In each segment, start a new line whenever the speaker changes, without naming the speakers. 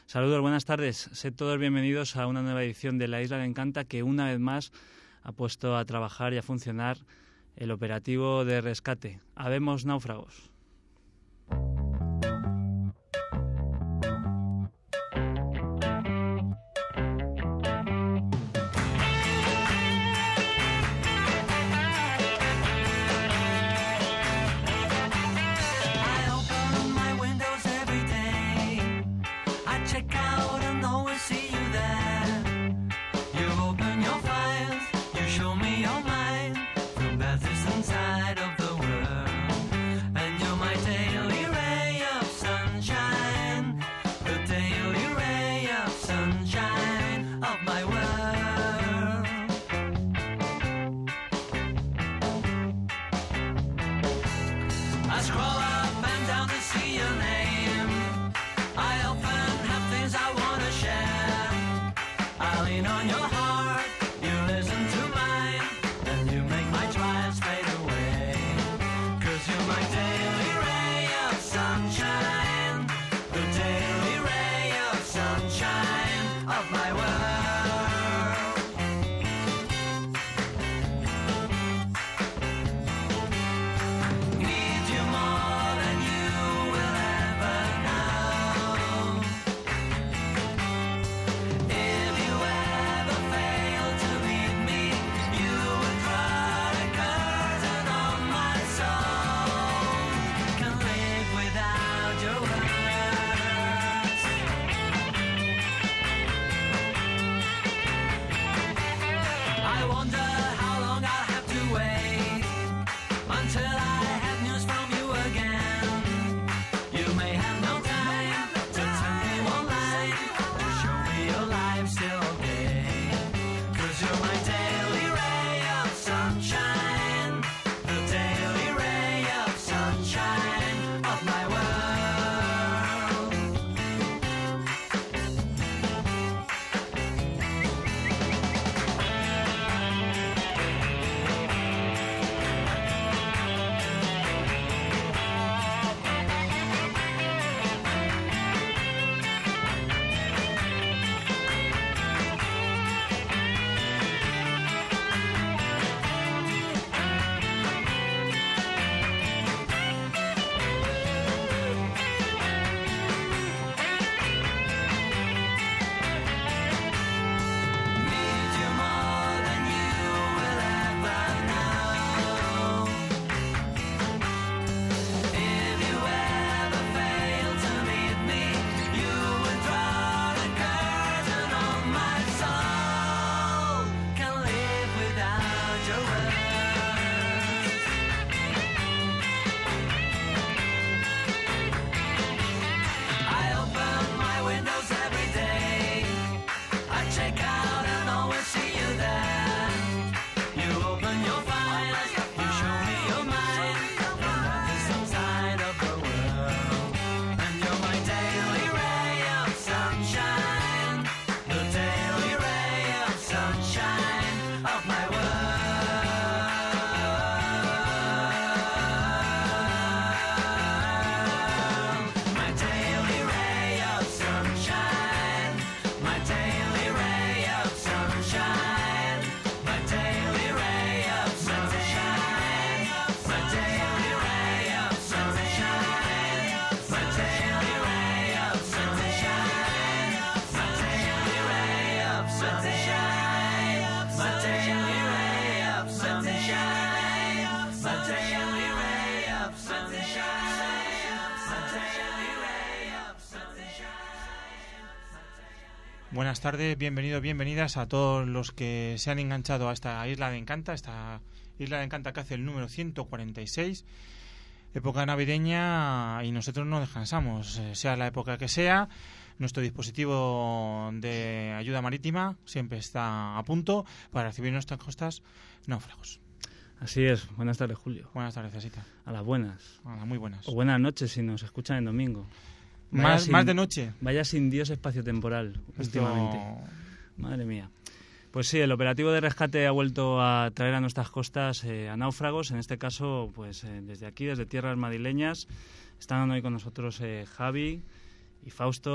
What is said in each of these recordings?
Saludos, buenas tardes. Sed todos bienvenidos a una nueva edición de La Isla de Encanta, que una vez más ha puesto a trabajar y a funcionar el operativo de rescate. Habemos náufragos.
Buenas tardes, bienvenidos, bienvenidas a todos los que se han enganchado a esta Isla de Encanta, esta Isla de Encanta que hace el número 146, época navideña, y nosotros no descansamos, sea la época que sea. Nuestro dispositivo de ayuda marítima siempre está a punto para recibir nuestras costas náufragos.
Así es. Buenas tardes, Julio.
Buenas tardes, Cesita.
A las buenas.
A las muy buenas.
O buenas noches si nos escuchan en domingo.
Más de noche.
Vaya sin Dios espacio-temporal últimamente. Madre mía. Pues sí, el operativo de rescate ha vuelto a traer a nuestras costas a náufragos. En este caso, pues desde aquí, desde tierras madrileñas, están hoy con nosotros Javi y Fausto.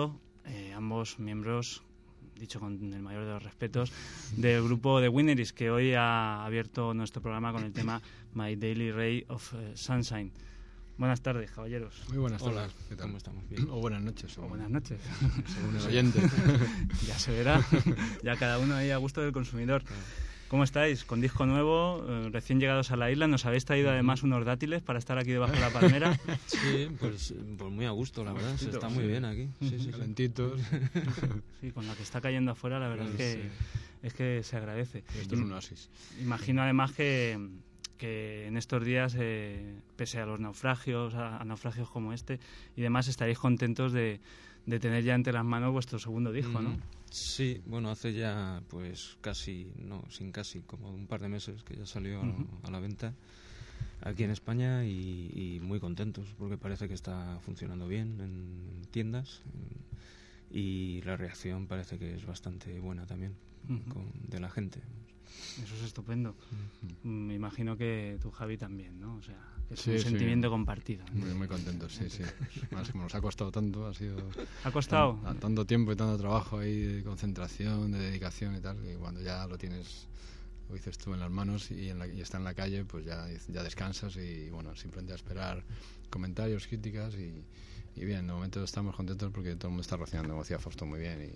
ambos miembros, dicho con el mayor de los respetos, del grupo The Wineries, que hoy ha abierto nuestro programa con el tema My Daily Ray of Sunshine. Buenas tardes, caballeros.
Muy buenas tardes.
Hola,
¿Qué tal?
¿cómo estamos? Bien.
O buenas noches.
O buenas noches.
Según el oyente.
Ya se verá. Ya cada uno ahí a gusto del consumidor. ¿Cómo estáis? Con disco nuevo, recién llegados a la isla. Nos habéis traído además unos dátiles para estar aquí debajo de la palmera.
Sí, pues muy a gusto, la verdad. Se está muy bien aquí. Sí.
Calentitos.
Sí, con la que está cayendo afuera, la verdad es que se agradece.
Esto es un oasis.
Imagino además que en estos días, pese a los naufragios, a naufragios como este y demás, estaréis contentos de tener ya entre las manos vuestro segundo disco, ¿no?
Sí, bueno, hace ya pues como un par de meses que ya salió a la venta aquí en España y muy contentos porque parece que está funcionando bien en tiendas y la reacción parece que es bastante buena también de la gente.
Eso es estupendo. Me imagino que tú, Javi, también, ¿no? O sea, es
Sí,
un
sí.
sentimiento compartido, ¿no?
Muy contentos, sí. Más como nos ha costado tanto, ha sido...
¿Ha costado?
Tanto tiempo y tanto trabajo ahí de concentración, de dedicación y tal, que cuando ya lo tienes, lo dices tú, en las manos y está en la calle, pues ya descansas y, bueno, simplemente a esperar comentarios, críticas y bien, de momento estamos contentos porque todo el mundo está reaccionando, como decía Fausto, muy bien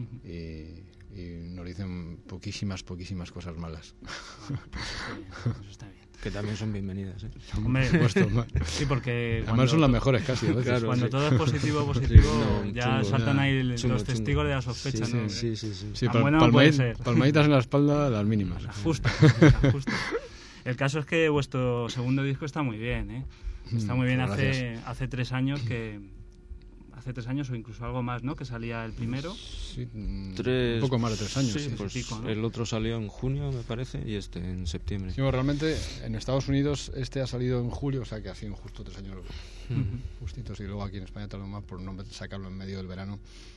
y nos dicen poquísimas cosas malas.
Eso está bien.
Que también son bienvenidas, ¿eh?
Hombre,
Por supuesto,
sí, porque
además son las mejores casi a veces.
Claro,
cuando
sí.
todo es positivo,
Sí,
ya
chungo,
saltan ahí
chungo,
los testigos de la sospecha,
sí,
¿no?
Sí.
Sí,
Tan bueno no puede ser.
palmaditas en la espalda, las mínimas.
Justo. El caso es que vuestro segundo disco está muy bien, ¿eh? Está muy bien. Hace 3 años hace 3 años o incluso algo más, ¿no? Que salía el primero.
Sí, un
3,
poco más de 3 años.
Sí,
Sí.
pues
pico, ¿no?
el otro salió en junio, me parece, y este en septiembre.
Sí, bueno, realmente en Estados Unidos este ha salido en julio, o sea que ha sido justo 3 años justitos, y luego aquí en España tardó más por no sacarlo en medio del verano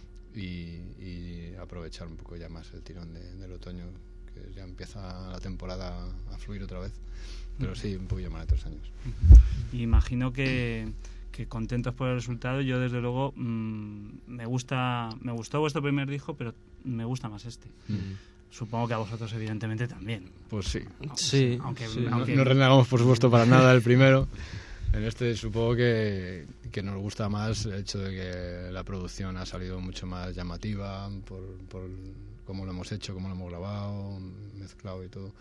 y aprovechar un poco ya más el tirón del otoño, que ya empieza la temporada a fluir otra vez, pero sí, un poquillo más de 3 años.
Y imagino que contentos por el resultado. Yo desde luego me gustó vuestro primer disco, pero me gusta más este. Supongo que a vosotros evidentemente también.
Pues sí.
Sí,
Aunque
No renegamos por supuesto para nada el primero. En este supongo que nos gusta más el hecho de que la producción ha salido mucho más llamativa por cómo lo hemos hecho, cómo lo hemos grabado, mezclado y todo.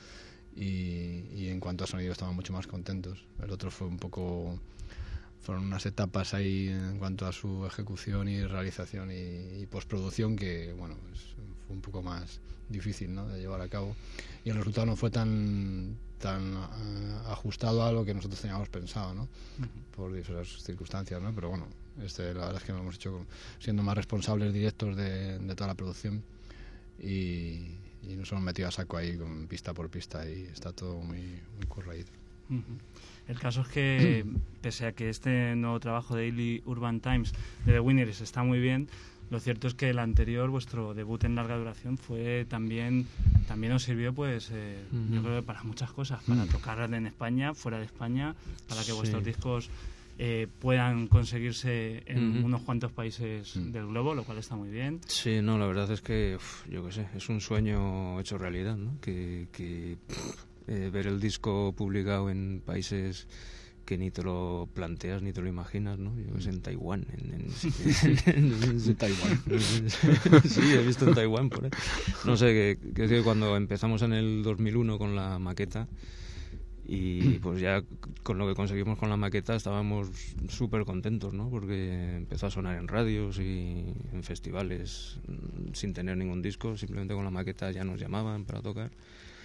Y en cuanto a sonido estamos mucho más contentos. El otro fueron unas etapas ahí en cuanto a su ejecución y realización y postproducción que, bueno, fue un poco más difícil, ¿no?, de llevar a cabo, y el resultado no fue tan ajustado a lo que nosotros teníamos pensado, ¿no? Por diversas circunstancias, ¿no? Pero bueno, la verdad es que lo hemos hecho siendo más responsables directos de toda la producción y nos hemos metido a saco ahí con pista por pista y está todo muy curradito.
El caso es que, pese a que este nuevo trabajo de Daily Urban Times de The Wineries está muy bien, lo cierto es que el anterior, vuestro debut en larga duración, también os sirvió, pues, yo creo que para muchas cosas, para tocar en España, fuera de España, para que vuestros discos puedan conseguirse en unos cuantos países del globo, lo cual está muy bien.
Sí, no, la verdad es que, yo qué sé, es un sueño hecho realidad, ¿no? Que ver el disco publicado en países que ni te lo planteas ni te lo imaginas, ¿no? Yo es en Taiwán.
En Taiwán.
Sí, he visto en Taiwán por ahí. No sé, que cuando empezamos en el 2001 con la maqueta y pues ya con lo que conseguimos con la maqueta estábamos súper contentos, ¿no? Porque empezó a sonar en radios y en festivales sin tener ningún disco, simplemente con la maqueta ya nos llamaban para tocar.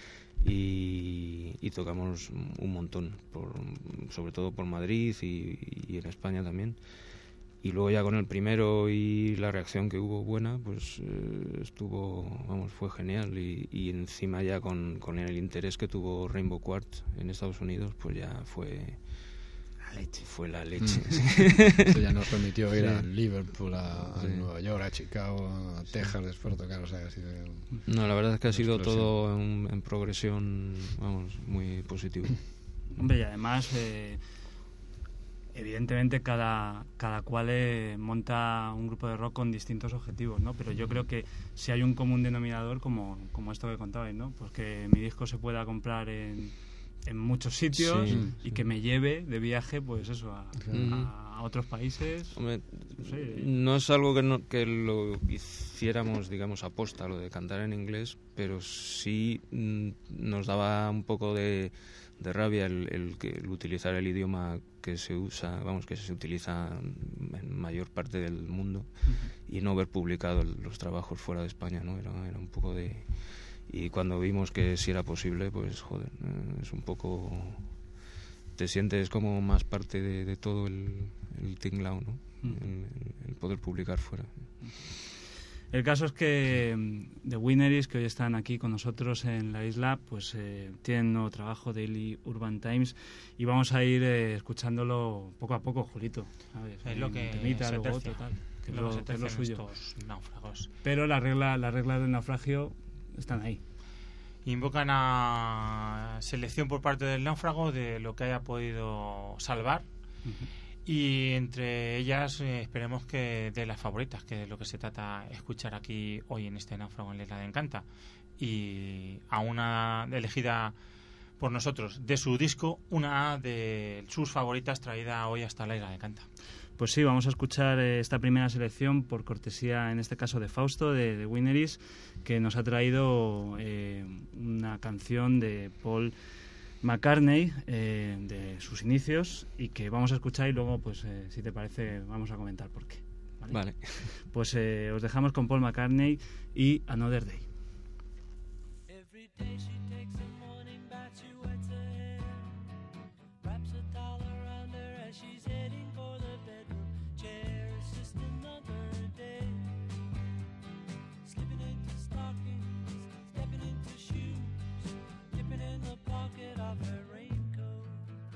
Y tocamos un montón, sobre todo por Madrid y en España también. Y luego ya con el primero y la reacción que hubo buena, pues fue genial. Y encima ya con el interés que tuvo Rainbow Quartz en Estados Unidos, pues ya fue la leche.
Eso ya nos permitió ir a Liverpool, a Nueva York, a Chicago, a Texas después de tocar, o sea, así de...
No, la verdad es que ha sido todo en progresión, muy positivo.
Hombre, y además evidentemente cada cual monta un grupo de rock con distintos objetivos, ¿no? Pero yo creo que si hay un común denominador como esto que contabais, ¿no? Pues que mi disco se pueda comprar en muchos sitios y que me lleve de viaje, pues eso, a otros países.
Hombre,
no sé.
No es algo que lo hiciéramos, digamos, aposta, lo de cantar en inglés, pero sí nos daba un poco de rabia el utilizar el idioma que se usa, que se utiliza en mayor parte del mundo, y no haber publicado los trabajos fuera de España, ¿no? Era un poco de... Y cuando vimos que sí era posible, pues joder, es un poco... Te sientes como más parte de todo el tinglao, ¿no? El poder publicar fuera.
El caso es que The Winneries, que hoy están aquí con nosotros en la isla, pues tienen un nuevo trabajo, Daily Urban Times, y vamos a ir escuchándolo poco a poco, Julito, ¿sabes?
Es lo que
temita,
se
luego
tercia.
total, que
Es
lo suyo.
Estos náufragos.
Pero las reglas del naufragio están ahí.
Invocan a selección por parte del náufrago de lo que haya podido salvar. Y entre ellas esperemos que de las favoritas, que es lo que se trata escuchar aquí hoy en este náufrago en la Isla de Encanta. Y a una elegida por nosotros de su disco, una de sus favoritas traída hoy hasta la Isla de Encanta.
Pues sí, vamos a escuchar esta primera selección por cortesía, en este caso de Fausto, de Winneries, que nos ha traído una canción de Paul McCartney, de sus inicios, y que vamos a escuchar y luego, pues si te parece, vamos a comentar por qué.
Vale.
Pues os dejamos con Paul McCartney y Another Day.
Every day she takes a morning bath, she wets her hair, wraps a towel around her as she's heading for the bedroom chair. It's just another day, slipping into stockings, stepping into shoes, dipping in the pocket of her raincoat.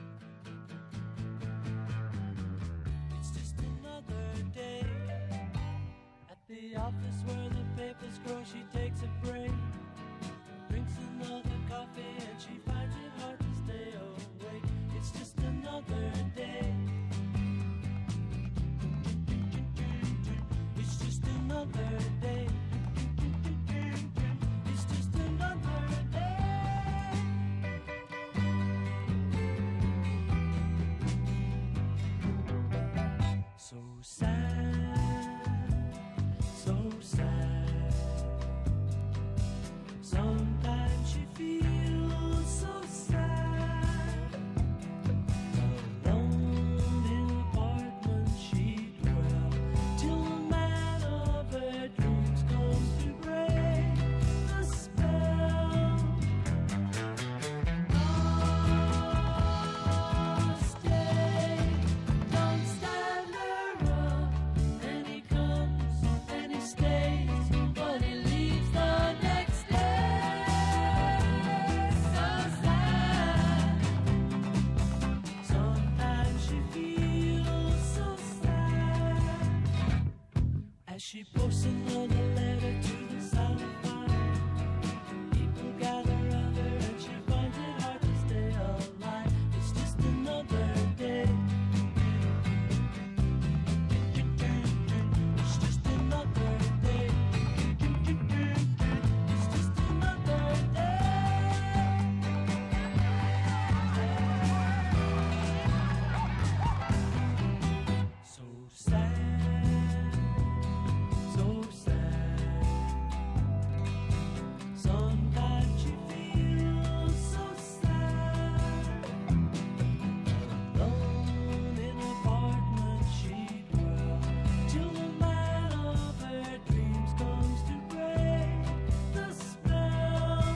It's just another day, at the office where the papers grow, she takes a break, drinks another coffee and she finds it hard to stay awake. It's just another day. It's just another day. It's just another day. So sad, so sad. Sometimes she feels so sad. Alone in an apartment she dwells till the man of her dreams comes to break the spell. Oh, stay, don't stand her up. And he comes and he stays, but he leaves the next day. So sad. Sometimes she feels so sad as she posts another letter to the silent fire. People gather around her and she finds it hard to stay alive. It's just another day. It's just another day. It's just another day. So sad, so sad. Sometimes she feels so sad. Alone in an apartment she dwells till the man of her dreams comes to break the spell.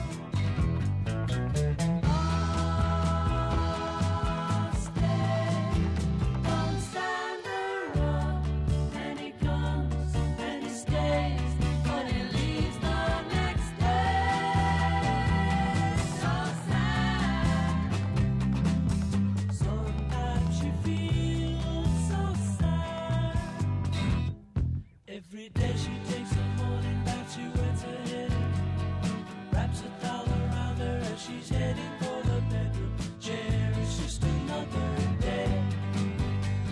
Oh, stay, don't stand her up. And he comes and he stays, but he leaves the next day. So sad. Sometimes she feels so sad. Every day she takes a morning bath, she wets her head, wraps a towel around her as she's heading for the bedroom chair. It's just another day.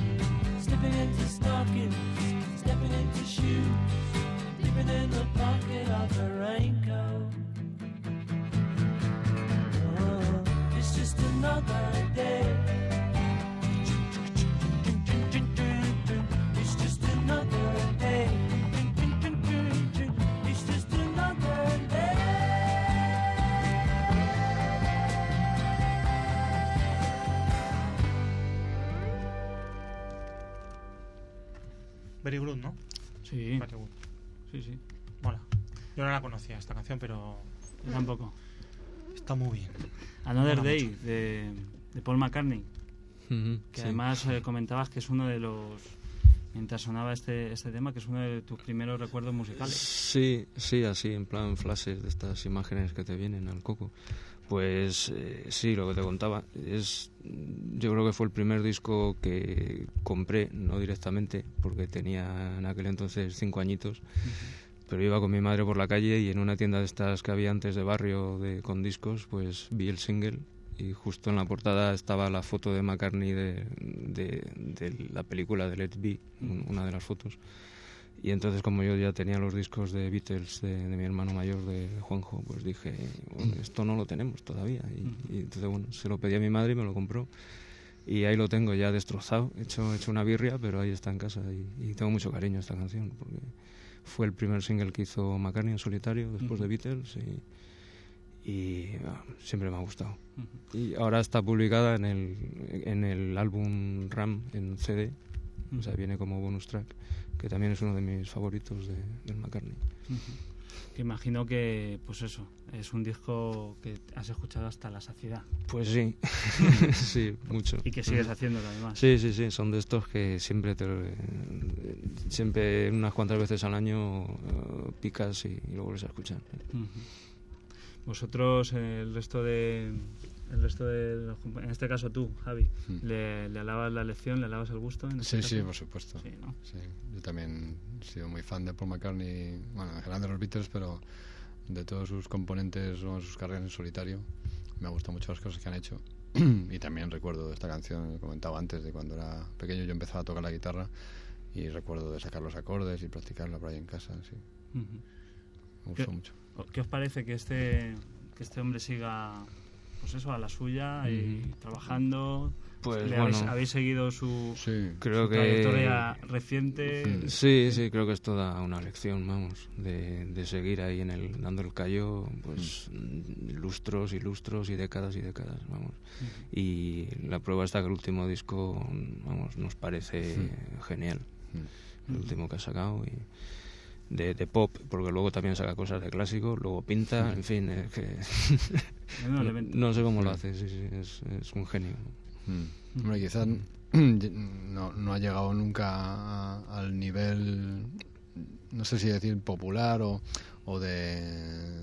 stockings, stepping into shoes, dipping in the pocket of her raincoat. Oh, it's just another day. It's just another day. It's just another day.
Very Good, ¿no?
Sí,
Very Good.
sí, sí.
Mola. Yo no la conocía esta canción, pero
Yo tampoco.
está muy bien.
Another
Mola
Day,
mucho.
de Paul McCartney,
Ujú,
que
sí.
además comentabas que es uno de los... Mientras sonaba este tema, que es uno de tus primeros recuerdos musicales.
Sí, sí, así, en plan flashes de estas imágenes que te vienen al coco. Pues sí, lo que te contaba es, yo creo que fue el primer disco que compré, no directamente, porque tenía en aquel entonces 5 añitos, pero iba con mi madre por la calle y en una tienda de estas que había antes de barrio con discos, pues vi el single y justo en la portada estaba la foto de McCartney de la película de Let's Be, una de las fotos. Y entonces, como yo ya tenía los discos de Beatles de mi hermano mayor, de Juanjo, pues dije, bueno, esto no lo tenemos todavía. Y entonces, bueno, se lo pedí a mi madre y me lo compró. Y ahí lo tengo ya destrozado, he hecho una birria, pero ahí está en casa. Y tengo mucho cariño a esta canción, porque fue el primer single que hizo McCartney en solitario, después de Beatles, y siempre me ha gustado. Y ahora está publicada en el álbum Ram en CD, o sea, viene como bonus track, que también es uno de mis favoritos del McCartney.
Que imagino que, pues eso, es un disco que has escuchado hasta la saciedad.
Pues sí, sí, mucho.
Y que sigues haciéndolo además.
Sí, sí, sí, son de estos que siempre unas cuantas veces al año picas y lo vuelves a escuchar.
Ujú. Vosotros, en este caso tú, Javi, ¿le alabas la elección, le alabas el gusto? En este
Sí, sí,
caso?
por supuesto.
Sí, ¿no?
Sí, yo también he sido muy fan de Paul McCartney, bueno, en general de los Beatles, pero de todos sus componentes o sus carreras en solitario. Me gustan mucho las cosas que han hecho. Y también recuerdo de esta canción, que comentaba antes, de cuando era pequeño yo empezaba a tocar la guitarra y recuerdo de sacar los acordes y practicarla por ahí en casa, sí.
Ujú.
Me gustó mucho.
¿Qué os parece que este hombre siga, pues eso, a la suya y trabajando?
Pues
¿Le
bueno,
habéis seguido su
creo que
trayectoria reciente?
Sí, creo que es toda una lección, vamos, de seguir ahí dando el callo, pues lustros y lustros y décadas, vamos. Y la prueba está que el último disco, vamos, nos parece genial, el último que ha sacado y de pop, porque luego también saca cosas de clásico, luego pinta, en fin, es que no sé cómo lo hace, sí, es un genio.
Hombre, quizás no ha llegado nunca al nivel, no sé si decir popular o de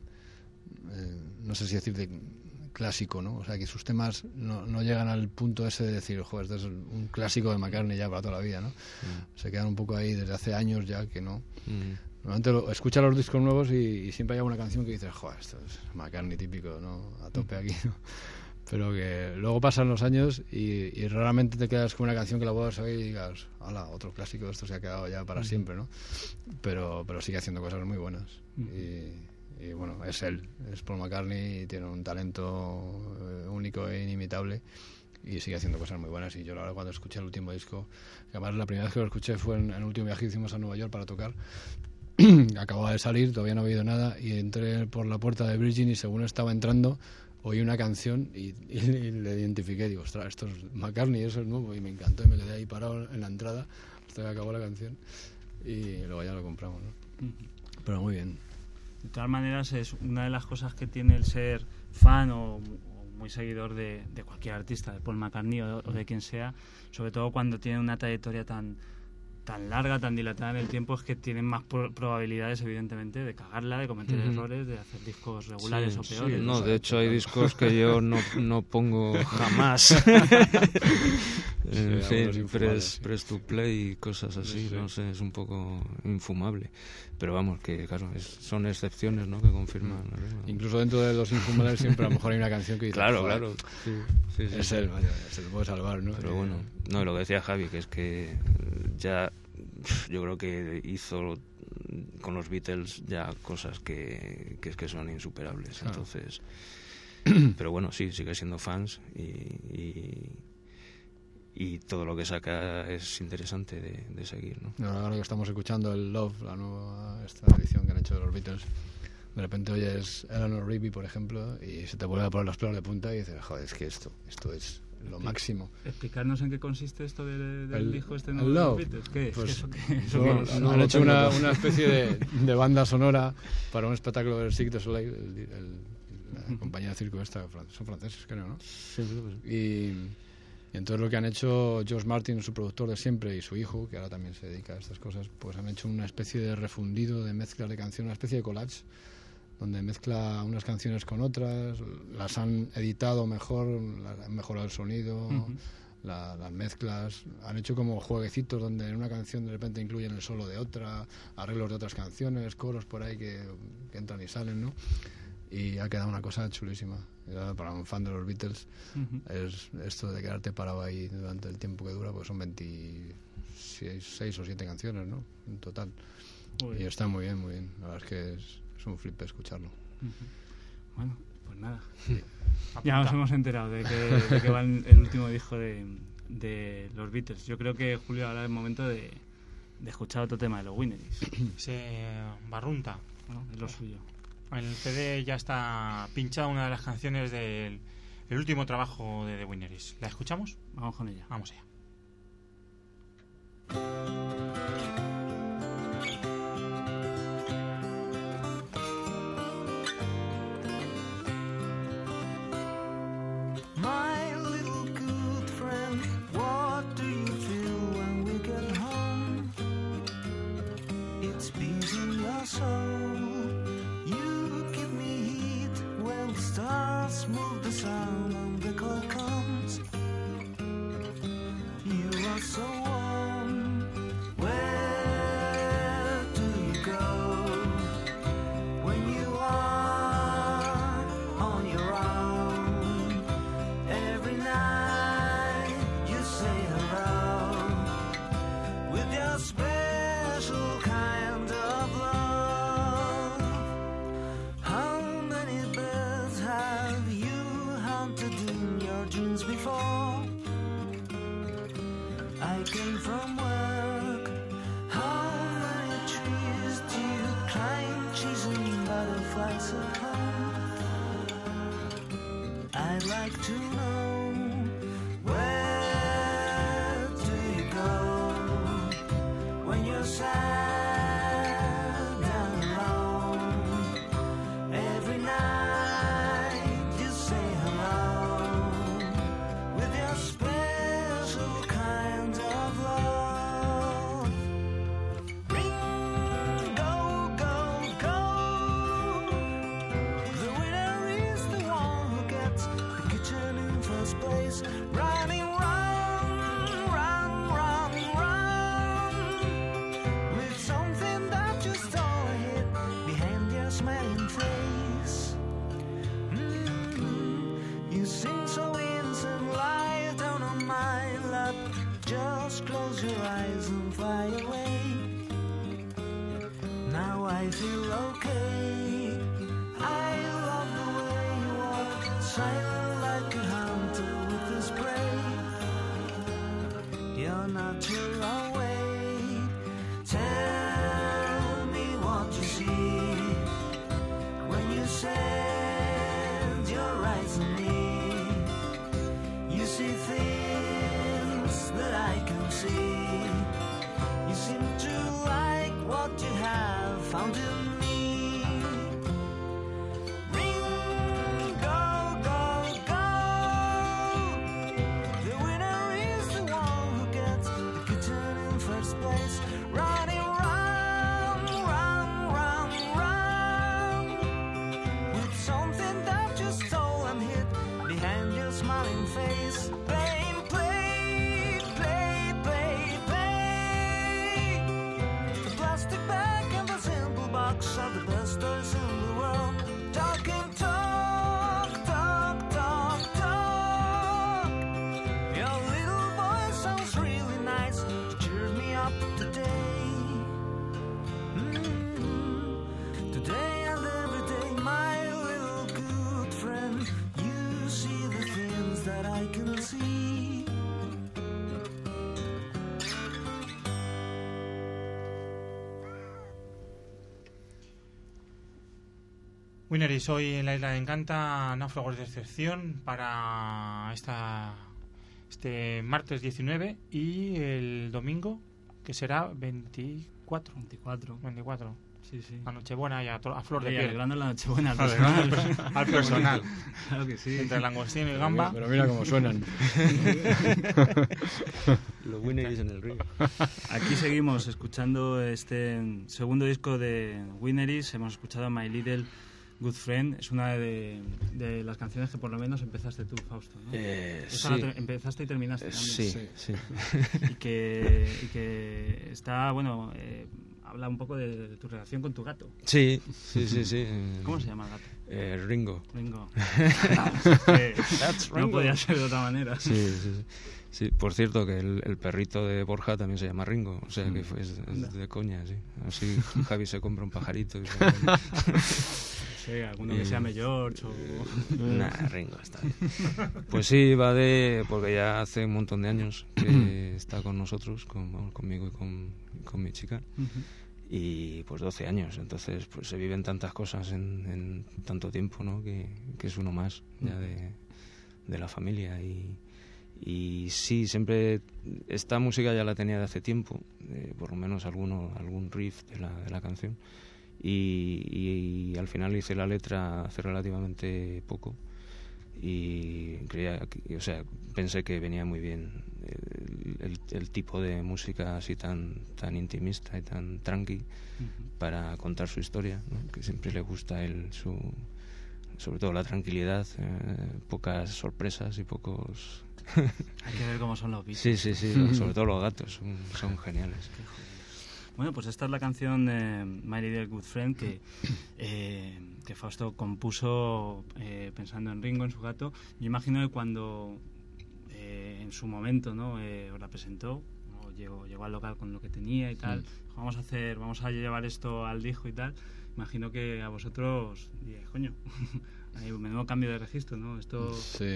no sé si decir de clásico, ¿no? O sea, que sus temas no llegan al punto ese de decir, joder, este es un clásico de McCartney ya para toda la vida, ¿no? Se quedan un poco ahí desde hace años ya que no. Normalmente escucha los discos nuevos y siempre hay una canción que dices, joder, esto es McCartney típico, ¿no? A tope aquí, ¿no? Pero que luego pasan los años y raramente te quedas con una canción que la puedas oír y digas, hala, otro clásico, esto se ha quedado ya para siempre, ¿no? Pero sigue haciendo cosas muy buenas. Y bueno, es Paul McCartney y tiene un talento único e inimitable y sigue haciendo cosas muy buenas. Y yo la verdad cuando escuché el último disco, que además la primera vez que lo escuché fue en el último viaje que hicimos a Nueva York para tocar, acababa de salir, todavía no había oído nada y entré por la puerta de Virgin y según estaba entrando oí una canción y le identifiqué, digo, ostras, esto es McCartney, eso es nuevo, y me encantó y me quedé ahí parado en la entrada hasta que acabó la canción y luego ya lo compramos, ¿no? Pero muy bien.
De todas maneras, es una de las cosas que tiene el ser fan o muy seguidor de cualquier artista, de Paul McCartney o de quien sea, sobre todo cuando tiene una trayectoria tan larga, tan dilatada en el tiempo, es que tienen más probabilidades, evidentemente, de cagarla, de cometer errores, de hacer discos regulares o peores.
No, de hecho hay discos que yo no pongo jamás.
Sí, algunos infumables,
press to play y cosas así,
Sí.
no sé, es un poco infumable. Pero vamos, que claro, son excepciones, ¿no?, que confirman la regla.
Incluso dentro de los infumables siempre a lo mejor hay una canción que dice,
Claro,
"Joder,
claro. Sí,
es
sí.
él, vaya, se lo puede salvar, ¿no?"
Pero bueno, no, lo que decía Javi, que es que ya yo creo que hizo con los Beatles ya cosas que es que son insuperables.
Claro.
Entonces, pero bueno, sí, sigue siendo fans y todo lo que saca es interesante de seguir, ¿no?
Ahora que estamos escuchando el Love, la nueva esta edición que han hecho de los Beatles, de repente oyes Eleanor Rigby, por ejemplo, y se te vuelve a poner los pelos de punta y dices, joder, es que esto es lo máximo.
Explicarnos en qué consiste esto del disco este
el
nuevo de los
Love.
Beatles. ¿Qué es?
Pues,
¿Eso qué es?
han hecho una especie de banda sonora para un espectáculo del Cirque du Soleil, la compañía de circo esta, son franceses, creo, ¿no?
Sí, pues,
Y entonces lo que han hecho George Martin, su productor de siempre, y su hijo, que ahora también se dedica a estas cosas, pues han hecho una especie de refundido, de mezclas de canciones, una especie de collage, donde mezcla unas canciones con otras, las han editado mejor, han mejorado el sonido, las mezclas, han hecho como jueguecitos donde en una canción de repente incluyen el solo de otra, arreglos de otras canciones, coros por ahí que entran y salen, ¿no? Y ha quedado una cosa chulísima. Ya, para un fan de los Beatles, es esto de quedarte parado ahí durante el tiempo que dura, pues son 26 o 7 canciones, ¿no?, en total.
Uy.
Y está muy bien, muy bien. La verdad es que es un flip escucharlo.
Bueno, pues nada.
Apunta.
Ya nos hemos enterado de que va el último disco de los Beatles. Yo creo que, Julio, ahora es momento de escuchar otro tema de los Wineries,
Se barrunta.
¿no? Es lo suyo.
En el CD ya está pinchada una de las canciones del el último trabajo de The Wineries. ¿La escuchamos?
Vamos con ella.
Vamos allá.
My little good friend, what do you feel when we get home? It's peace in your soul. You give me heat when the stars move the sound and the cold comes. You are so warm. Where do you go when you are on your own? Every night you say hello with your special kind of love. How many birds have you hunted in your dreams before? I came from work. How many trees do you climb chasing butterflies at home? I'd like to know, where do you go when you're sad and alone? Every night you say hello with your special kind of love. Ring, go, go, go. The winner is the one who gets the kitchen in first place. Running round, round, round, round with something that you stole hid behind your smiling face. You sing so innocent, lie down on my lap. Just close your eyes and fly away. Now I feel okay. I love the way you walk, silent like a hunter with his prey. Your natural way. Tell me what you see when you send your eyes on me. You see things that I can see. You seem to like what you have found in me. Ring, go, go, go. The winner is the one who gets the kitten in first place. Running round, round, round, round with something that you stole and hid behind your smiling face. Playing, play,
Winneris, hoy en la Isla de Encanta, Náufragos de Excepción para este martes 19 y el domingo, que será 24.
24. Sí, sí.
La Nochebuena ya a flor de
Oye,
piel.
alegrando la Nochebuena al
Alegrando
personal.
al personal.
Claro que sí.
Entre langostino y gamba.
Pero mira cómo suenan.
Los Winneris en el río.
Aquí seguimos escuchando este segundo disco de Winneris. Hemos escuchado My Little Good Friend. Es una de las canciones que por lo menos empezaste tú, Fausto, ¿no? Esa
Sí.
Empezaste y terminaste también.
Sí.
Y que está, bueno, habla un poco de tu relación con tu gato.
Sí.
¿Cómo se llama el gato?
Ringo.
Ringo.
That's
No
Ringo.
podía ser de otra manera.
Sí, por cierto que el perrito de Borja también se llama Ringo, o sea que es de coña, sí. Así Javi se compra un pajarito y
Sí, alguno que se llame George o...
Nah, Ringo está bien. Pues sí, porque ya hace un montón de años que está con nosotros, conmigo y con mi chica. Y pues 12 años, entonces pues se viven tantas cosas en tanto tiempo, ¿no? Que es uno más ya de la familia. Y sí, siempre esta música ya la tenía de hace tiempo, por lo menos algún riff de la canción. Y al final hice la letra hace relativamente poco y pensé que venía muy bien el tipo de música así tan intimista y tan tranqui para contar su historia, ¿no? Que siempre le gusta sobre todo la tranquilidad, pocas sorpresas y pocos...
Hay que ver cómo son los bichos.
Sí, sobre todo los gatos son geniales.
Bueno, pues esta es la canción My Little Good Friend que Fausto compuso pensando en Ringo, en su gato. Yo imagino que cuando en su momento, ¿no? Os la presentó, ¿no? Llegó al local con lo que tenía y tal. Vamos a llevar esto al disco y tal. Imagino que a vosotros diréis, coño, hay un menudo cambio de registro, ¿no? Esto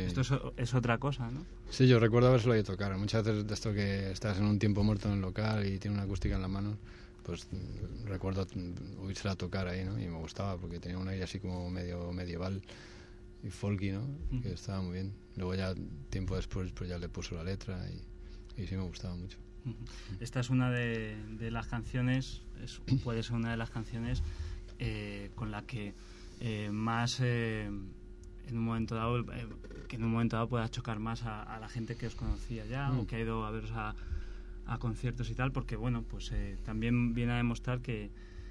es otra cosa, ¿no?
Sí, yo recuerdo haberlo oído tocar. Muchas veces de esto que estás en un tiempo muerto en el local y tiene una acústica en la mano, pues recuerdo oírsela tocar ahí, ¿no? Y me gustaba porque tenía un aire así como medio medieval y folky, ¿no? Que estaba muy bien. Luego ya tiempo después pues ya le puso la letra y sí me gustaba mucho.
Esta es una de las canciones, puede ser una de las canciones con la que más en un momento dado pueda chocar más a la gente que os conocía ya o que ha ido a veros a conciertos y tal, porque bueno, pues también viene a demostrar que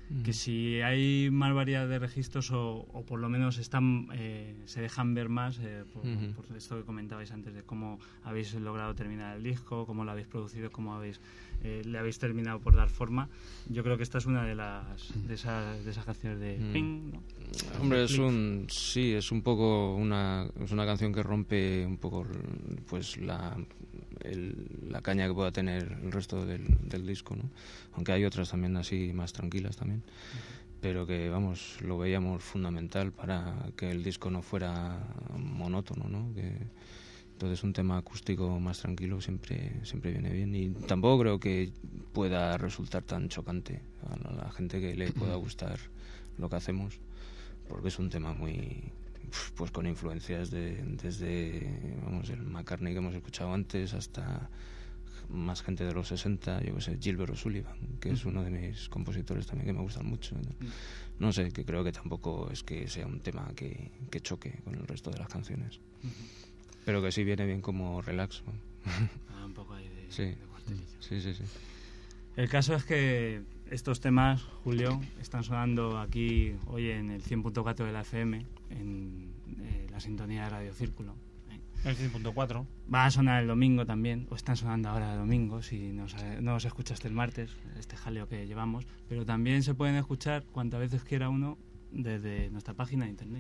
si hay más variedad de registros o por lo menos se dejan ver más por esto que comentabais antes de cómo habéis logrado terminar el disco, cómo lo habéis producido, cómo le habéis terminado por dar forma. Yo creo que esta es una de esas canciones de Ping, ¿no?
Hombre, es un poco es una canción que rompe un poco pues la caña que pueda tener el resto del disco, ¿no? Aunque hay otras también así más tranquilas también, pero que vamos, lo veíamos fundamental para que el disco no fuera monótono, ¿no? Entonces un tema acústico más tranquilo siempre viene bien, y tampoco creo que pueda resultar tan chocante a la gente que le pueda gustar lo que hacemos, porque es un tema muy pues con influencias desde vamos, el McCartney que hemos escuchado antes hasta más gente de los 60, yo que sé, Gilbert O'Sullivan, que es uno de mis compositores también que me gustan mucho. No sé, que creo que tampoco es que sea un tema que choque con el resto de las canciones, pero que sí viene bien como relax, ¿no?
Un poco ahí de cuartelillo.
Sí.
El caso es que estos temas, Julio, están sonando aquí hoy en el 100.4 de la FM, en la sintonía de Radio Círculo.
El 100.4.
Va a sonar el domingo también, o están sonando ahora el domingo, si no os escuchaste el martes, este jaleo que llevamos, pero también se pueden escuchar cuantas veces quiera uno desde nuestra página de internet.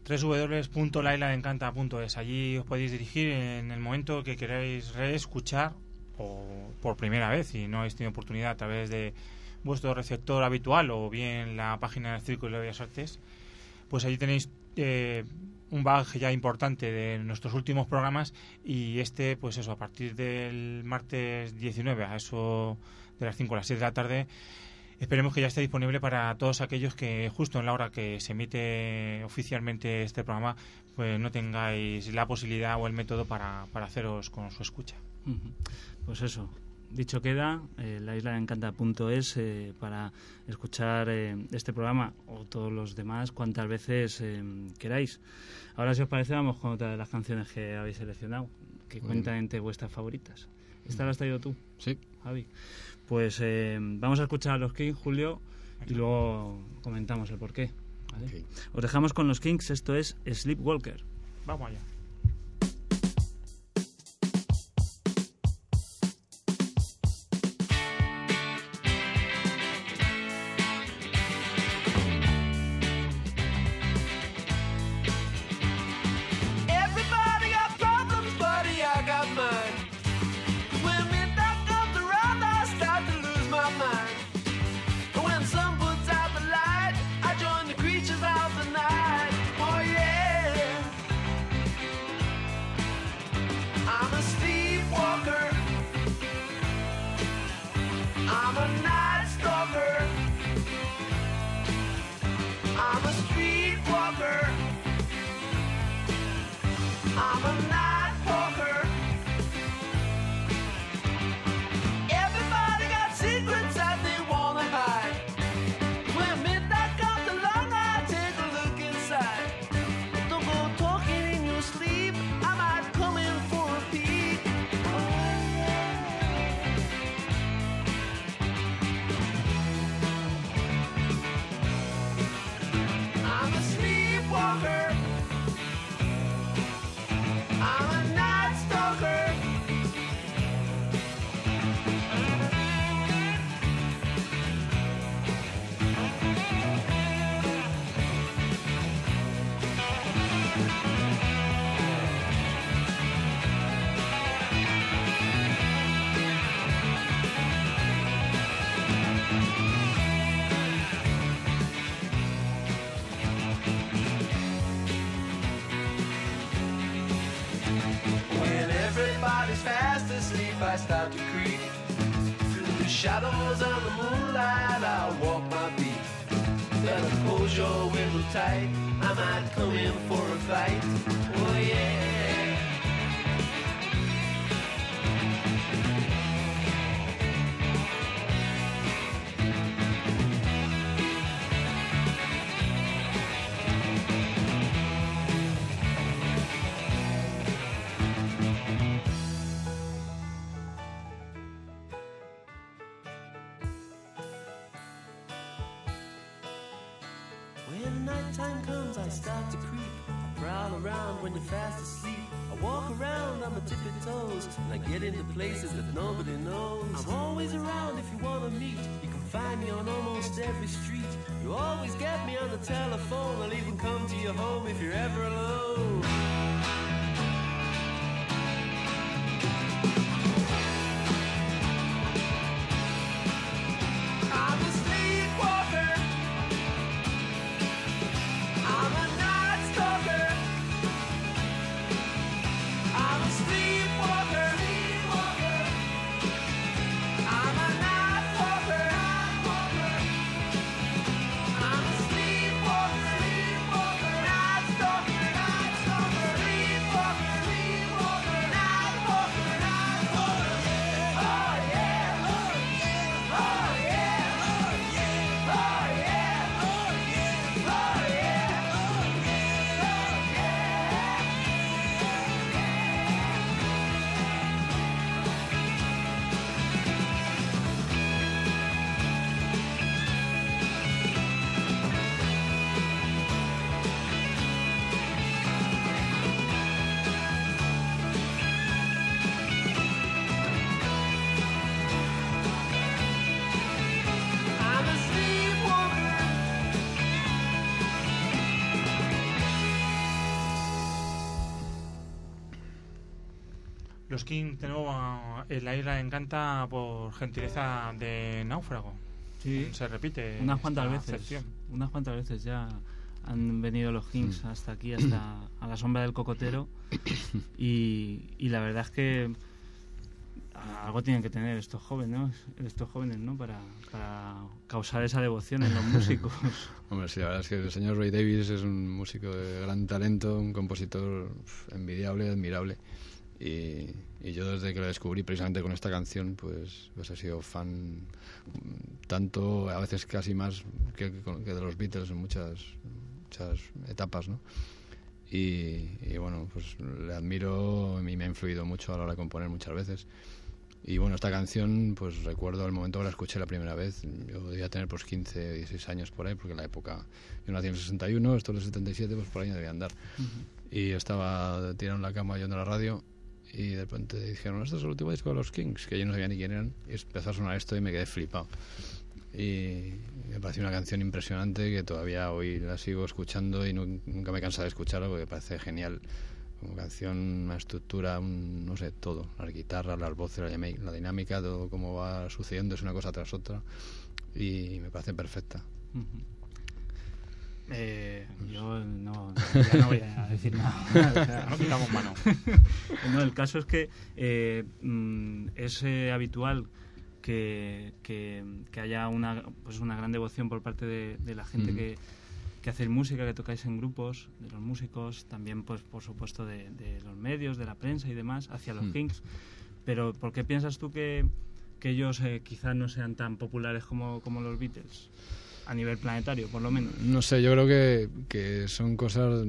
www.laisladeencanta.es. Allí os podéis dirigir en el momento que queráis reescuchar o por primera vez, si no habéis tenido oportunidad a través de vuestro receptor habitual o bien la página del Círculo de Bellas Artes, pues allí tenéis un bagaje ya importante de nuestros últimos programas, y pues eso, a partir del martes 19 a eso de las 5 a las 6 de la tarde Esperemos que ya esté disponible para todos aquellos que justo en la hora que se emite oficialmente este programa pues no tengáis la posibilidad o el método para haceros con su escucha.
Pues eso, dicho queda, laisladencanta.es para escuchar este programa o todos los demás cuantas veces queráis. Ahora, si os parece, vamos con otra de las canciones que habéis seleccionado, que cuentan entre vuestras favoritas. ¿Esta la has traído tú?
Sí.
Javi. Pues vamos a escuchar a los Kings, Julio, y luego comentamos el porqué. ¿Vale?
Okay.
Os dejamos con los Kings, esto es Sleepwalker.
Vamos allá.
Everybody got problems, buddy, I got mine. When midnight comes around, I start to lose my mind. And when sun puts out the light, I join the creatures of the night. Oh yeah. I'm a sleepwalker. I'm a night stalker. I'm a streetwalker. I'm a night walker. Everybody got secrets that they wanna hide. When midnight comes along, I take a look inside. Don't go talking in your sleep, I might come in for a peek. I'm a sleepwalker. I'm a night stalker. When everybody's fast asleep, I start to creep. Through the shadows and the moonlight, I walk my beat. Better close your window tight, I might come in for a fight. Oh yeah. When nighttime comes, I start to creep. I prowl around when you're fast asleep. I walk around on my tippy toes, and I get into places that nobody knows. I'm always around if you wanna meet. You can find me on almost every street. You always get me on the telephone. I'll even come to your home if you're ever alone. I'm a sleepwalker. I'm a night stalker. I'm a sleepwalker. I'm a night walker. I'm a sleepwalker. Night stalker. Sleepwalker. Night walker. Oh yeah. Oh yeah. Oh yeah. Oh yeah. Oh yeah. I'm a sleepwalker.
Los Kings de nuevo en la isla encanta por gentileza de Náufrago.
Sí,
Se repite
unas cuantas
esta
veces.
sección.
Unas cuantas veces ya han venido los Kings hasta aquí, hasta a la sombra del cocotero. Y la verdad es que algo tienen que tener estos jóvenes, ¿no? Para causar esa devoción en los músicos.
Hombre, sí, la verdad es que el señor Ray Davies es un músico de gran talento, un compositor envidiable, admirable. Y yo desde que lo descubrí precisamente con esta canción, pues he sido fan tanto, a veces casi más que de los Beatles en muchas etapas, ¿no? Y bueno, pues le admiro y me ha influido mucho a la hora de componer muchas veces. Y bueno, esta canción, pues recuerdo el momento que la escuché la primera vez. Yo debía tener pues 15, 16 años por ahí, porque en la época, yo nací en el 61, esto es el 77, pues por ahí debía andar. Y estaba tirado en la cama oyendo la radio y de repente dijeron, este es el último disco de los Kings, que yo no sabía ni quién eran, y empezó a sonar esto y me quedé flipado. Y me pareció una canción impresionante que todavía hoy la sigo escuchando y nunca me cansa de escucharla porque me parece genial. Como canción, una estructura, no sé, todo, las guitarras, las voces, la dinámica, todo como va sucediendo es una cosa tras otra y me parece perfecta.
Yo ya no voy a decir nada. O sea,
no quitamos mano.
No, el caso es que es habitual que haya una gran devoción por parte de la gente que hacéis música, que tocáis en grupos, de los músicos, también pues por supuesto de los medios, de la prensa y demás, hacia los Kings. Pero ¿por qué piensas tú que ellos quizás no sean tan populares como los Beatles? A nivel planetario, por lo menos.
No sé, yo creo que son cosas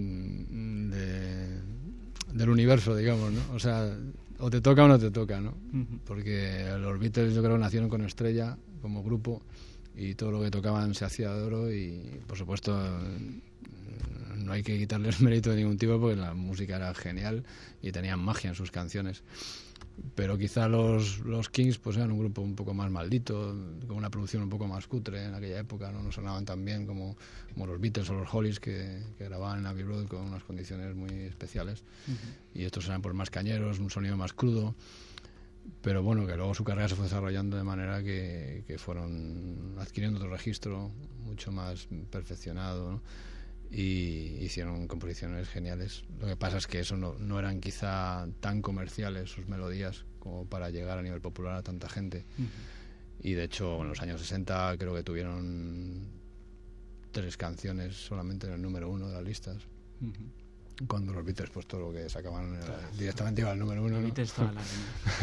del universo, digamos, ¿no? O sea, o te toca o no te toca, ¿no? Porque los Beatles yo creo que nacieron con estrella como grupo y todo lo que tocaban se hacía de oro y, por supuesto, no hay que quitarles mérito de ningún tipo porque la música era genial y tenían magia en sus canciones. Pero quizá los Kings pues eran un grupo un poco más maldito, con una producción un poco más cutre en aquella época, no sonaban tan bien como los Beatles o los Hollies que grababan en Abbey Road con unas condiciones muy especiales. Y estos eran pues más cañeros, un sonido más crudo, pero bueno, que luego su carrera se fue desarrollando de manera que fueron adquiriendo otro registro mucho más perfeccionado, ¿no? Y hicieron composiciones geniales. Lo que pasa es que eso no eran quizá tan comerciales sus melodías como para llegar a nivel popular a tanta gente. Y de hecho en los años 60 creo que tuvieron 3 canciones solamente en el número 1 de las listas. Cuando los Beatles pues todo lo que sacaban directamente iba al número 1, ¿no?
Beatles toda la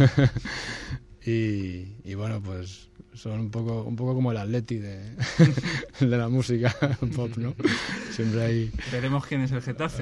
y bueno, pues son un poco como el Atleti de la música pop, ¿no? Siempre hay...
Veremos quién es el Getafe.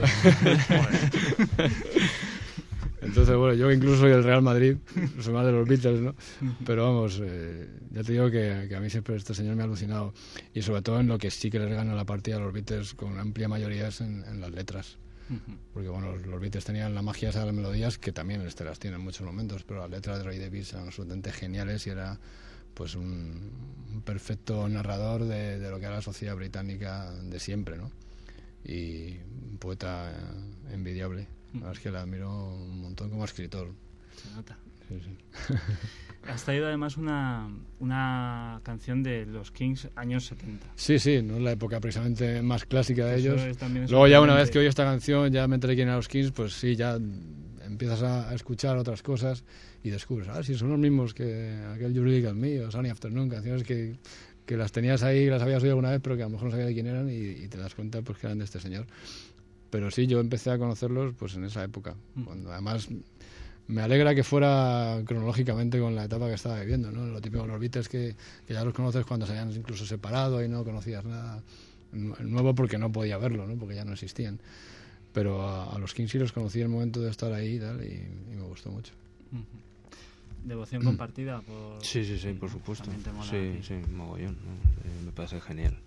Entonces, bueno, yo incluso soy del Real Madrid, soy más de los Beatles, ¿no? Pero vamos, ya te digo que a mí siempre este señor me ha alucinado. Y sobre todo en lo que sí que les gana la partida a los Beatles con amplia mayoría es en las letras. Porque bueno, los Beatles tenían la magia esa de las melodías, que también este las tiene en muchos momentos, pero las letras de Ray Davies eran absolutamente geniales y era pues un perfecto narrador de lo que era la sociedad británica de siempre, ¿no? Y un poeta envidiable. La verdad es que le admiro un montón como escritor.
Se nota.
Sí, sí.
Has traído además una canción de los Kings años 70.
Sí, sí, no es la época precisamente más clásica de ellos.
Es
Luego ya una vez que oí esta canción, ya me enteré quién eran los Kings, pues sí, ya empiezas a escuchar otras cosas y descubres, si son los mismos que aquel You Really Got Me o Sunny Afternoon, canciones que las tenías ahí, las habías oído alguna vez, pero que a lo mejor no sabías de quién eran y te das cuenta pues que eran de este señor. Pero sí, yo empecé a conocerlos pues en esa época, cuando además me alegra que fuera cronológicamente con la etapa que estaba viviendo, ¿no? Lo típico de los Beatles que ya los conoces cuando se habían incluso separado y no conocías nada nuevo porque no podía verlo, ¿no? Porque ya no existían. Pero a los Kings sí los conocí en el momento de estar ahí y tal, y me gustó mucho.
Devoción compartida por...
Sí, por supuesto. Sí, mogollón, ¿no? Me parece genial.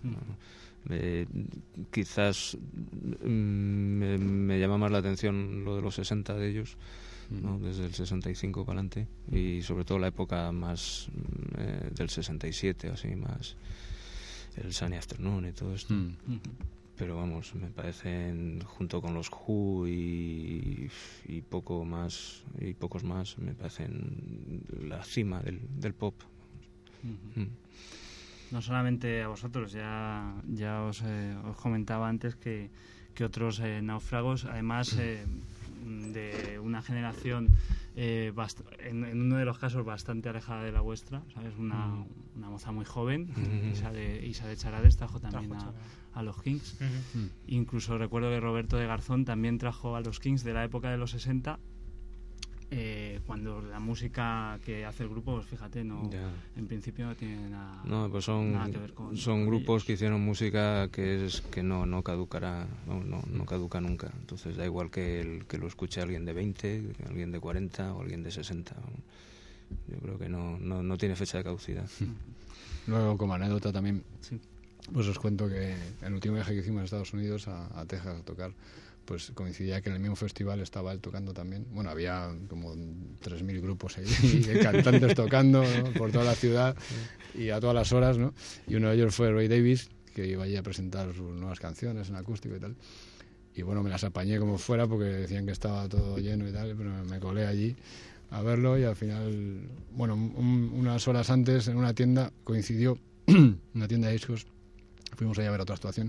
Quizás me llama más la atención lo de los 60 de ellos, ¿no? Desde el 65 para adelante, y sobre todo la época más del 67, así más el Sunny Afternoon y todo esto. Pero vamos, me parecen, junto con los Who y pocos más, me parecen la cima del pop.
No solamente a vosotros, ya os comentaba antes que otros náufragos, además de una generación en uno de los casos bastante alejada de la vuestra, ¿sabes? Una moza muy joven, Isa de Charales trajo también a los Kings. Incluso recuerdo que Roberto de Garzón también trajo a los Kings de la época de los 60, cuando la música que hace el grupo, pues fíjate, en principio no tiene nada,
pues
nada que ver con
grupos
ellos.
que hicieron música que no caducará, no caduca nunca. Entonces da igual que lo escuche alguien de 20, alguien de 40 o alguien de 60. Yo creo que no tiene fecha de caducidad.
Luego, como anécdota también,
Sí.
pues os cuento que el último viaje que hicimos a Estados Unidos, a Texas, a tocar, pues coincidía que en el mismo festival estaba él tocando también. Bueno, había como 3.000 grupos ahí, de cantantes tocando, ¿no?, por toda la ciudad y a todas las horas, ¿no? Y uno de ellos fue Ray Davies, que iba allí a presentar sus nuevas canciones en acústico y tal. Y bueno, me las apañé como fuera porque decían que estaba todo lleno y tal, pero me colé allí a verlo y al final, bueno, unas horas antes en una tienda coincidió, una tienda de discos, fuimos allá a ver otra actuación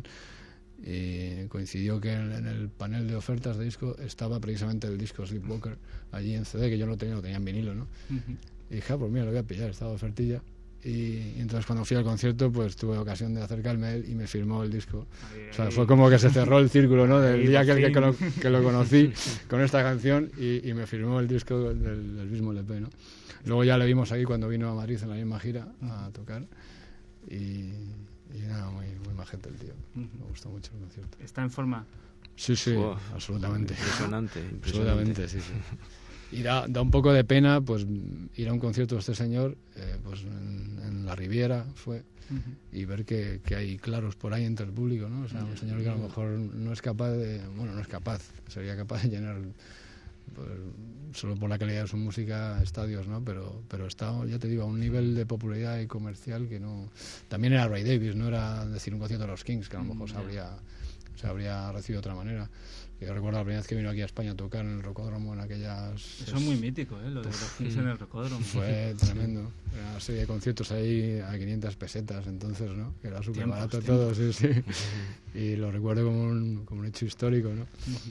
y coincidió que en el panel de ofertas de disco estaba precisamente el disco Sleepwalker allí en CD, que yo no tenía, lo tenía en vinilo, ¿no? Y dije, pues mira, lo voy a pillar, estaba de ofertilla. Y entonces cuando fui al concierto, pues tuve ocasión de acercarme a él y me firmó el disco. O sea, fue como que se cerró el círculo, ¿no?, del día que lo conocí con esta canción y me firmó el disco del mismo LP, ¿no? Luego ya le vimos aquí cuando vino a Madrid en la misma gira a tocar y nada, muy majete el tío. Me gustó mucho el concierto.
¿Está en forma?
Sí,
Wow,
absolutamente.
Impresionante.
Absolutamente, sí. Y da un poco de pena pues ir a un concierto de este señor, pues en la Riviera fue, y ver que hay claros por ahí entre el público, ¿no? O sea, un señor que a lo mejor no es capaz sería capaz de llenar, pues, solo por la calidad de su música, estadios, ¿no? Pero está, ya te digo, a un nivel de popularidad y comercial que no... También era Ray Davies, no era decir un concierto de los Kings, que a lo mejor se habría recibido de otra manera. Yo recuerdo la primera vez que vino aquí a España a tocar en el Rocódromo en aquellas...
Eso es muy mítico, lo de los Kings en el Rocódromo.
Fue tremendo. Era una serie de conciertos ahí a 500 pesetas entonces, ¿no? Que era súper barato todo, sí. Y lo recuerdo como un hecho histórico, ¿no?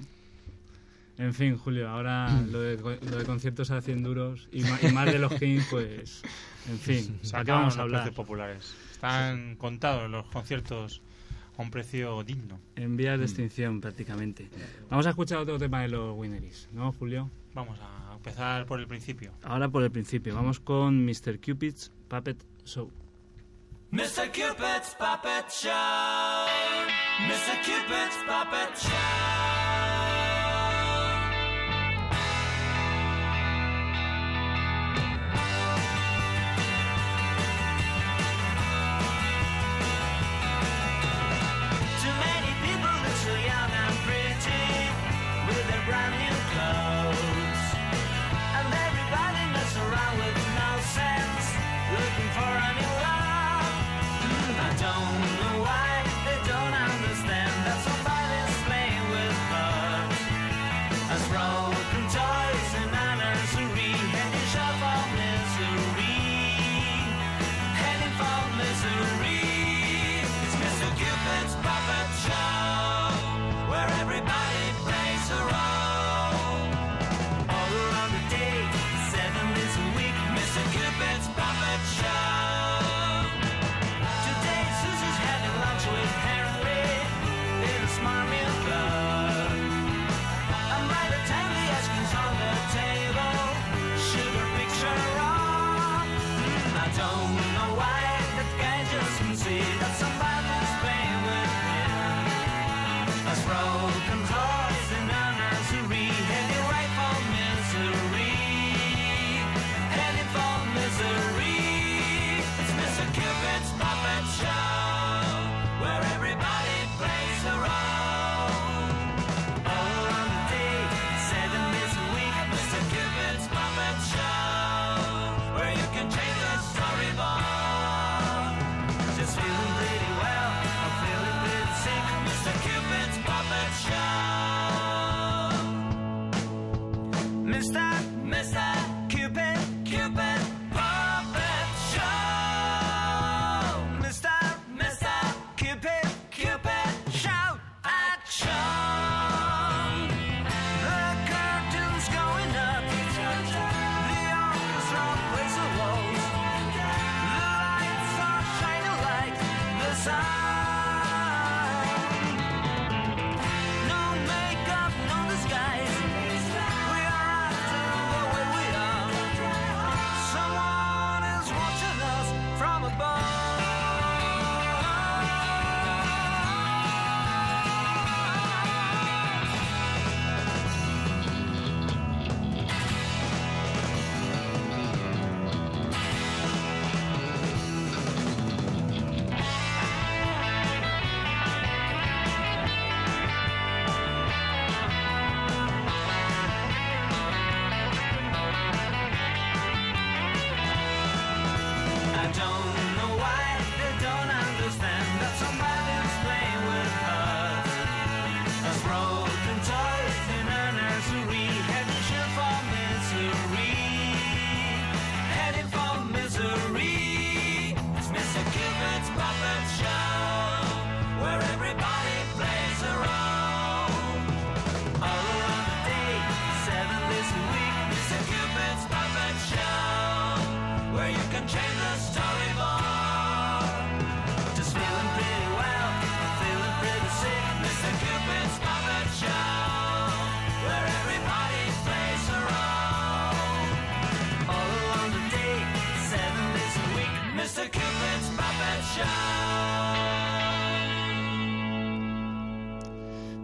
En fin, Julio, ahora lo de conciertos a 100 duros y más de los Kings, pues... En fin, ¿a qué vamos a hablar?
Precios populares. Están contados los conciertos a un precio digno.
En vías de extinción, prácticamente. Vamos a escuchar otro tema de los Wineries, ¿no, Julio?
Vamos a empezar por el principio.
Ahora por el principio. Vamos con Mr. Cupid's Puppet Show.
Mr. Cupid's Puppet Show. Mr. Cupid's Puppet Show. Brand new clothes, and everybody mess around with no sense, looking for a new love. I don't know why they don't understand that somebody's playing with bugs.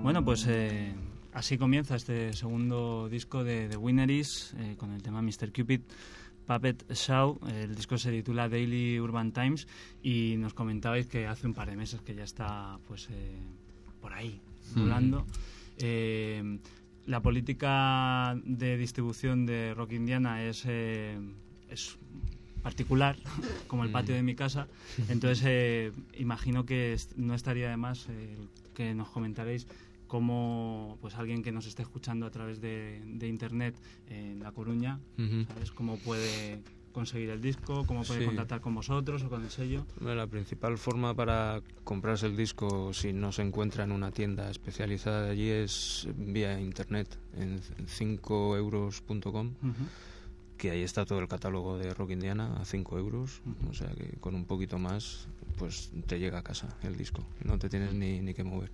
Bueno, pues así comienza este segundo disco de The Winneries con el tema Mr. Cupid Puppet Show. El disco se titula Daily Urban Times y nos comentabais que hace un par de meses que ya está pues por ahí volando. La política de distribución de Rock Indiana es particular, como el patio de mi casa. Entonces imagino que no estaría de más que nos comentaréis cómo pues alguien que nos esté escuchando a través de internet en La Coruña, ¿sabes? Cómo puede conseguir el disco, cómo puede contactar con vosotros o con el sello.
La principal forma para comprarse el disco si no se encuentra en una tienda especializada de allí es vía internet en 5euros.com, que ahí está todo el catálogo de Rock Indiana a 5 euros, o sea que con un poquito más pues te llega a casa el disco, no te tienes ni que mover.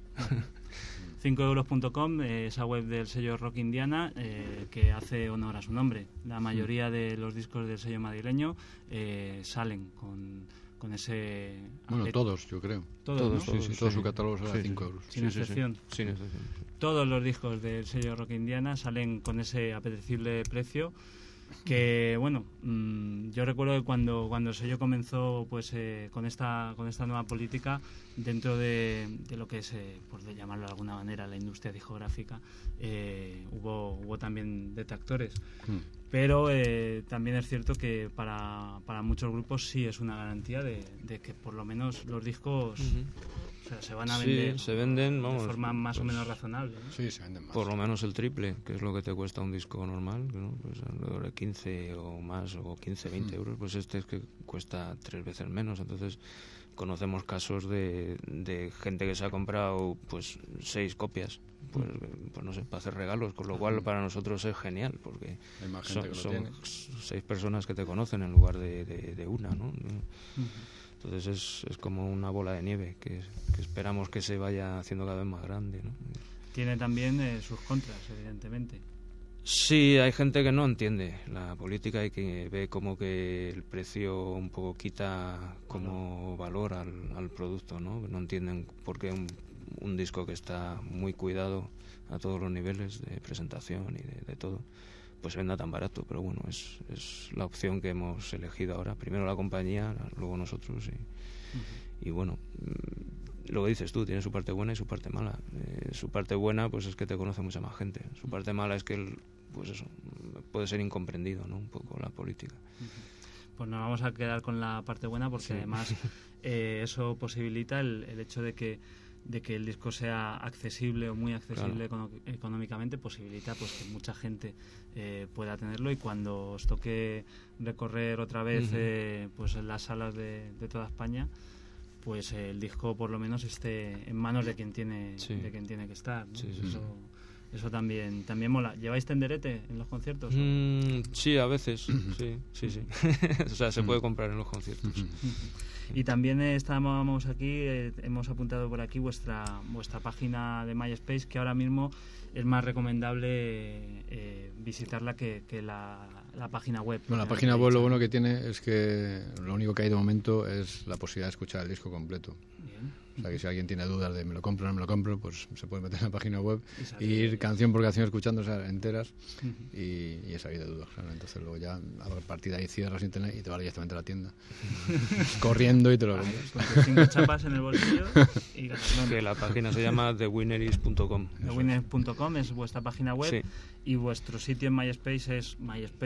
5euros.com, esa web del sello Rock Indiana, que hace honor a su nombre. La mayoría de los discos del sello madrileño salen con ese...
Bueno, todos, yo creo.
Todos, ¿no?
Sí, todo su catálogo sale a 5 euros.
Sin excepción.
Sin excepción.
Todos los discos del sello Rock Indiana salen con ese apetecible precio que, bueno, yo recuerdo que cuando el sello comenzó pues con esta nueva política dentro de lo que es, por llamarlo de alguna manera, la industria discográfica, hubo también detractores. Pero también es cierto que para muchos grupos sí es una garantía de que por lo menos los discos o sea, se van a vender,
se venden, vamos,
de forma más
pues,
o menos razonable, ¿no?
Sí, se venden más.
Por lo menos el triple, que es lo que te cuesta un disco normal, ¿no? Pues alrededor de 15 o más, o 15, 20 euros, pues este es que cuesta 3 veces menos. Entonces conocemos casos de gente que se ha comprado pues 6 copias, pues no sé, para hacer regalos, con lo cual para nosotros es genial, porque
hay más gente
son 6 personas que te conocen en lugar de una, ¿no? Entonces es como una bola de nieve que esperamos que se vaya haciendo cada vez más grande, ¿no?
Tiene también sus contras, evidentemente.
Sí, hay gente que no entiende la política y que ve como que el precio un poco quita como valor al producto, ¿no? No entienden por qué un disco que está muy cuidado a todos los niveles de presentación y de todo, pues venda tan barato. Pero bueno, es la opción que hemos elegido ahora. Primero la compañía, luego nosotros y bueno, lo que dices tú, tiene su parte buena y su parte mala. Su parte buena pues es que te conoce mucha más gente. Su parte mala es que pues eso, puede ser incomprendido, ¿no? Un poco la política.
Pues nos vamos a quedar con la parte buena porque además eso posibilita el hecho de que el disco sea accesible o muy accesible, claro, económicamente, posibilita pues que mucha gente pueda tenerlo, y cuando os toque recorrer otra vez pues en las salas de toda España, pues el disco por lo menos esté en manos de quien tiene que estar, ¿no? Eso también mola. ¿Lleváis tenderete en los conciertos?
Sí, a veces. Sí. O sea, se puede comprar en los conciertos.
Y también estábamos aquí, hemos apuntado por aquí vuestra página de MySpace, que ahora mismo es más recomendable visitarla que la página web.
Bueno, la página web lo bueno que tiene es que lo único que hay de momento es la posibilidad de escuchar el disco completo. Bien. O sea, que si alguien tiene dudas de me lo compro o no me lo compro, pues se puede meter en la página web y ir canción por canción escuchando, o sea, enteras, y esa hay de dudas, claro. Entonces luego ya a partir de ahí cierras internet y te vas directamente a la tienda corriendo y te lo compras.
Con tus 5 chapas en el bolsillo y ganando.
Que la página se llama thewinneries.com.
Thewinneries.com es vuestra página web,
sí.
Y vuestro sitio en MySpace es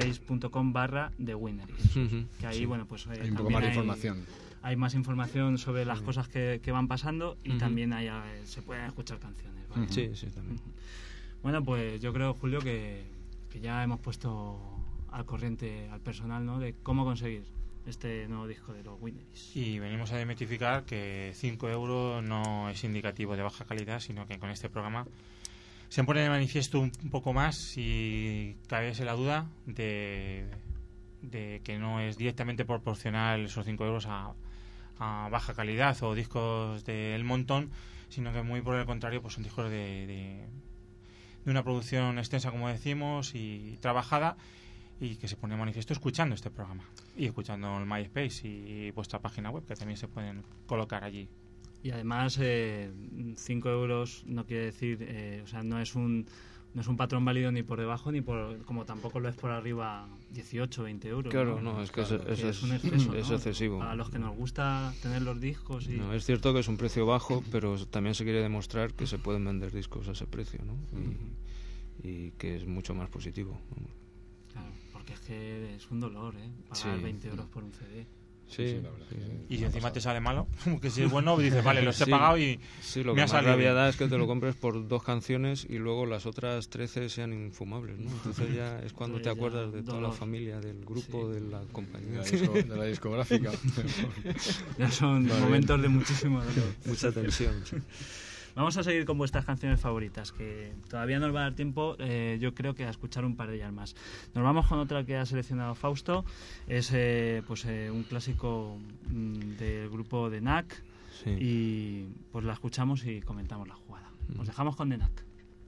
myspace.com/thewinneries, que ahí, bueno, pues
hay un poco más de información.
Hay más información sobre las cosas que van pasando, y también se pueden escuchar canciones, ¿vale?
Sí, también.
Bueno, pues yo creo, Julio, que ya hemos puesto al corriente al personal, ¿no?, de cómo conseguir este nuevo disco de los Winneries.
Y venimos a desmitificar que 5 euros no es indicativo de baja calidad, sino que con este programa se pone de manifiesto un poco más, si cabe la duda de que no es directamente proporcional esos 5 euros a baja calidad o discos del montón, sino que muy por el contrario, pues son discos de una producción extensa, como decimos, y trabajada, y que se pone de manifiesto escuchando este programa y escuchando el MySpace y vuestra página web, que también se pueden colocar allí.
Y además 5 euros no quiere decir, o sea, no es un patrón válido ni por debajo ni por, como tampoco lo es por arriba, 18 o 20 euros.
Claro,
¿no?
no, es que
Claro,
eso
es un exceso,
es
¿no?
excesivo.
Para los que nos gusta tener los discos y...
No, es cierto que es un precio bajo, pero también se quiere demostrar que se pueden vender discos a ese precio, ¿no? Y que es mucho más positivo.
Claro, porque es que es un dolor, pagar
Sí.
20 euros por un CD.
Sí,
Sí, la verdad,
sí.
Y si encima te sale malo, que si es bueno, dices, vale, los he
Sí.
pagado y
Sí, lo
me
que
ha
más
salido
rabia
bien.
da es que te lo compres por 2 canciones y luego las otras 13 sean infumables, ¿no? Entonces ya es cuando
Entonces
te acuerdas de toda la
dolor.
familia, del grupo,
Sí.
de la
De
compañía.
de la discográfica.
Ya son
Vale.
momentos de muchísimo dolor.
Mucha tensión. sí.
Vamos a seguir con vuestras canciones favoritas, que todavía nos va a dar tiempo, yo creo que a escuchar un par de ellas más. Nos vamos con otra que ha seleccionado Fausto, es un clásico del grupo de NAC,
Sí.
y pues la escuchamos y comentamos la jugada. Nos dejamos con The NAC.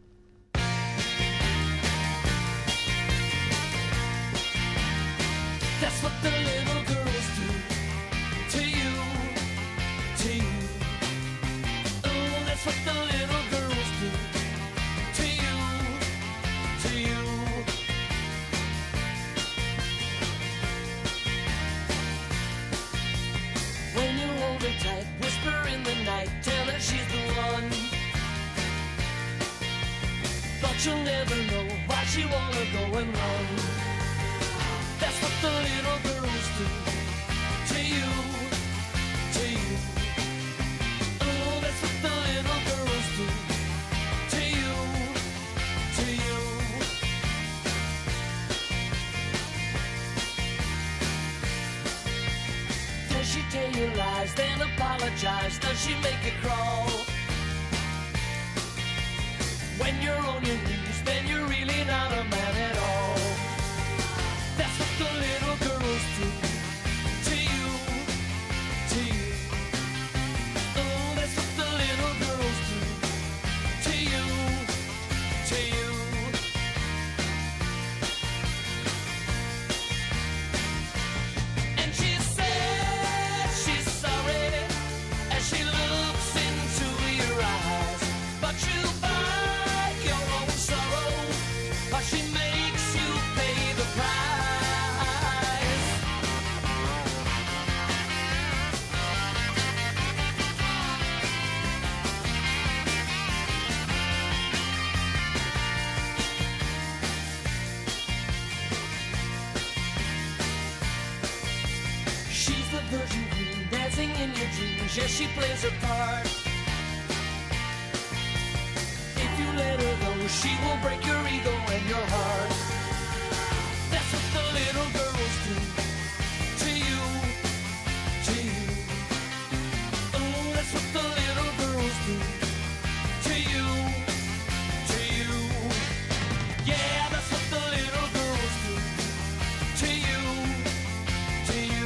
That's what the little girls do to you, to you. Oh, that's what the little girls do to you, to you. When you hold her tight, whisper in the night, tell her she's the one. But you'll never know why she wanna go and run. That's what the little girls do to you, to you. Oh, that's what the little girls do to you, to you. Does she tell you lies, then apologize? Does she make you crawl? When you're on your knees, then you're really not a man at all. That's what the little girls do to you, to you. Oh, that's what the little girls do to you, to you. And she said she's sorry as she looks into your eyes, but you bite your own sorrow, but she makes you pay the price. She's the Virgin Queen, dancing in your dreams. Yes, she plays her part. If you let her go, she will break your ego and your heart. That's what the little girls do to you, to you. Oh, that's what the little girls do to you, to you. Yeah, that's what the little girls do to you, to you.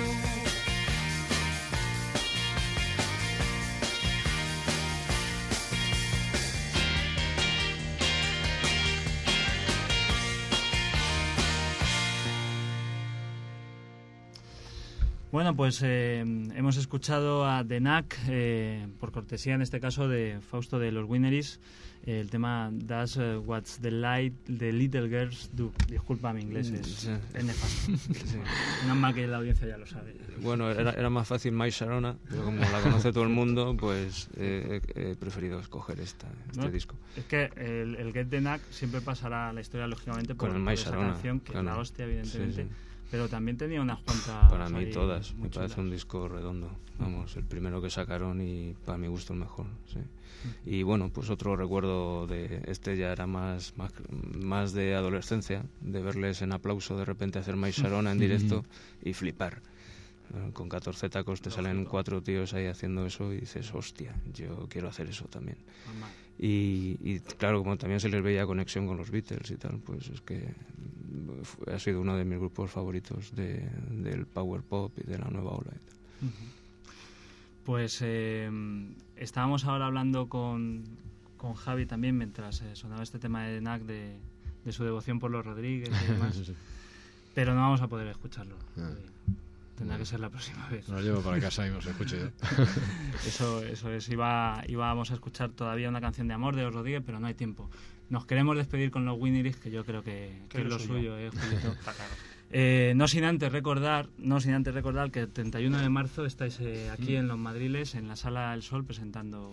Bueno, pues hemos escuchado a The Knack, por cortesía en este caso de Fausto de los Wineries, el tema That's What's the Little Girls Do. Disculpa mi inglés,
Sí.
es nefasto.
Sí.
Nada más que la audiencia ya lo sabe.
Bueno, era más fácil My Sharona, pero como la conoce todo el mundo, pues he preferido escoger este
¿No?
disco.
Es que el Get The Knack siempre pasará a la historia, lógicamente, por,
Con el
por
My
esa
Sharona,
canción, que
claro.
es la hostia, evidentemente.
Sí, sí.
Pero también tenía unas cuantas...
Para mí
ahí
todas,
muy
me parece
chulas.
un disco redondo. Vamos, el primero que sacaron y para mi gusto el mejor, sí. Y bueno, pues otro recuerdo de este ya era más de adolescencia, de verles en Aplauso de repente hacer My Sharona en directo y flipar. Con 14 tacos te salen 4 tíos ahí haciendo eso y dices, hostia, yo quiero hacer eso también.
Normal.
Y claro, como también se les veía conexión con los Beatles y tal, pues es que ha sido uno de mis grupos favoritos del power pop y de la nueva ola y tal.
Pues estábamos ahora hablando con Javi también mientras sonaba este tema de Knack de su devoción por los Rodríguez y demás,
Sí, sí.
pero no vamos a poder escucharlo.
Ah.
Tendrá que ser la próxima vez.
Nos llevo para casa y nos escucho yo.
Eso es. Íbamos a escuchar todavía una canción de amor de Os Rodríguez, pero no hay tiempo. Nos queremos despedir con los Winneries, que yo creo que es lo suyo, Julito.
Está claro.
No sin antes recordar que el 31 de marzo estáis aquí en Los Madriles, en la Sala del Sol, presentando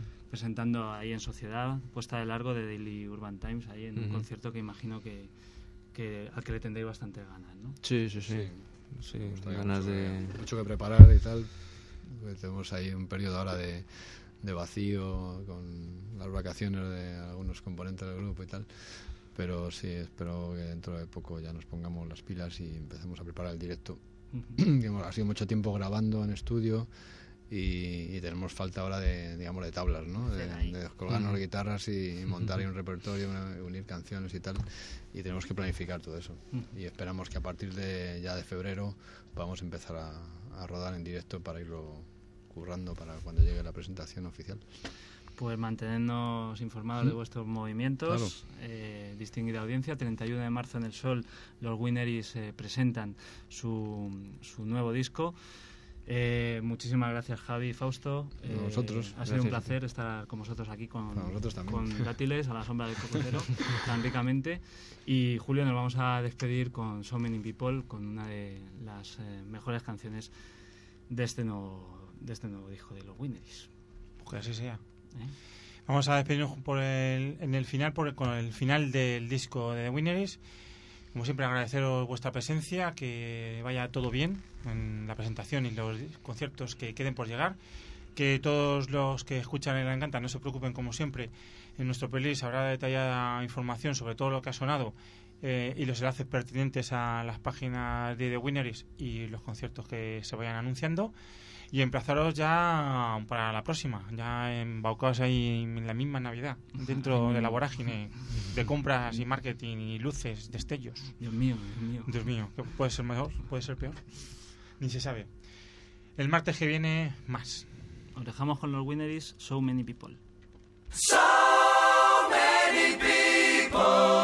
ahí en Sociedad, puesta de largo de Daily Urban Times, ahí en un concierto que imagino que al que le tendréis bastante ganas, ¿no?
Sí, ganas de...
Mucho que preparar y tal. Tenemos ahí un periodo ahora de vacío con las vacaciones de algunos componentes del grupo y tal. Pero sí, espero que dentro de poco ya nos pongamos las pilas y empecemos a preparar el directo. Ha sido mucho tiempo grabando en estudio y tenemos falta ahora de tablas, ¿no? De descolgarnos guitarras y montar ahí un repertorio, unir canciones y tal. Y tenemos que planificar todo eso. Y esperamos que a partir de febrero podamos empezar a rodar en directo para irlo currando para cuando llegue la presentación oficial.
Pues mantenernos informados de vuestros movimientos. Claro. Distinguida audiencia, 31 de marzo en el Sol, los Winneries presentan su nuevo disco. Muchísimas gracias, Javi y Fausto.
A vosotros.
Ha sido un placer estar con vosotros aquí con Dátiles a la sombra del cocotero tan ricamente. Y Julio, nos vamos a despedir con So Many People, con una de las mejores canciones de este nuevo disco de los Winneries.
Pues que así sea. Vamos a despedirnos con el final del disco de The Winneries. Como siempre, agradeceros vuestra presencia, que vaya todo bien en la presentación y los conciertos que queden por llegar. Que todos los que escuchan El Encanta no se preocupen, como siempre. En nuestro playlist habrá detallada información sobre todo lo que ha sonado y los enlaces pertinentes a las páginas de The Winneries y los conciertos que se vayan anunciando. Y emplazaros ya para la próxima, ya embaucados ahí en la misma Navidad, dentro de la vorágine de compras y marketing y luces, destellos.
Dios mío.
¿Qué puede ser mejor? ¿Puede ser peor? Ni se sabe. El martes que viene, más.
Os dejamos con los Winneries, So Many People.
So many people.